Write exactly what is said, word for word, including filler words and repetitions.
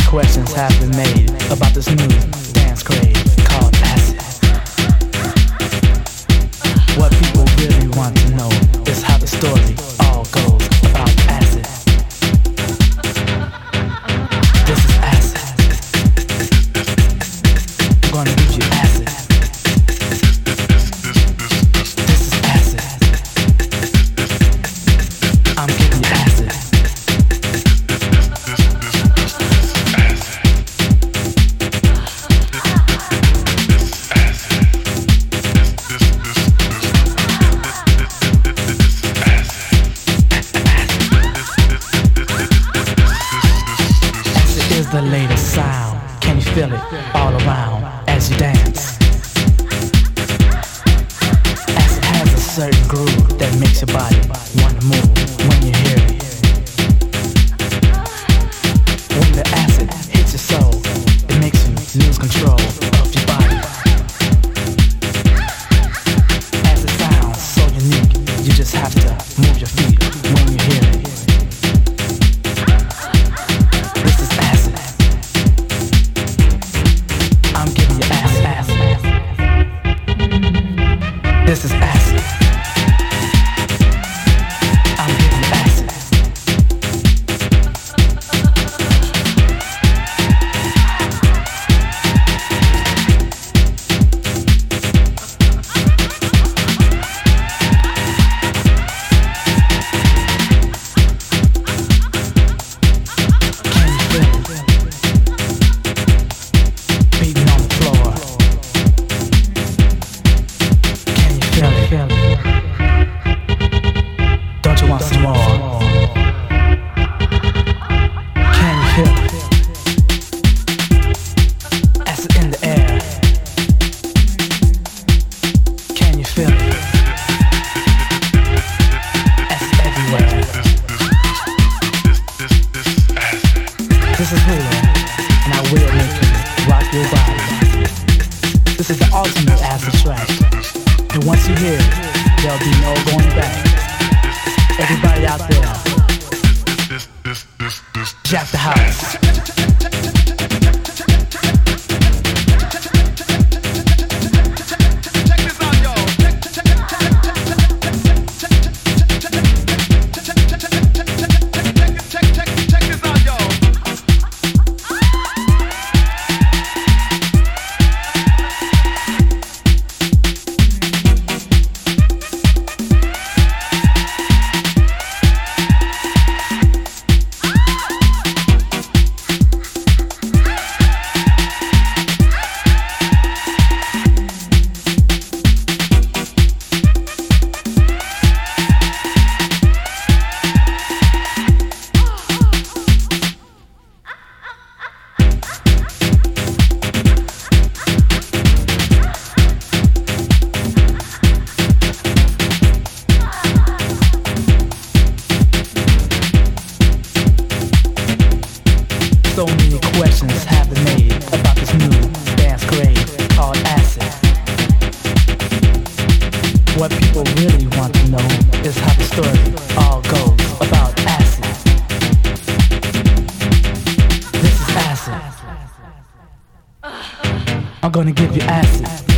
questions have been made about this new dance craze called acid. What people really want to know is how the story all goes about acid. This is acid. I'm gonna give you acid. This is acid. I'm giving you acid. The latest sound, can you feel it all around as you dance? Acid has a certain groove that makes your body want to move when you hear it. When the acid hits your soul, it makes you lose control of your body. Acid sounds so unique, you just have to move your feet when you hear it. This is acid. I'm giving you acid. Can you feel it? Beating on the floor. Feel it, feel it. Don't you want some more? Can you feel it? Acid in the air. Can you feel it? Acid everywhere. This is Hula, and I will make you rock your body. This is the ultimate acid track. And once you hear it, there'll be no going back. Everybody out there, jack the house. So many questions have been made about this new dance craze called acid. What people really want to know is how the story all goes about acid. This is acid. I'm gonna give you acid.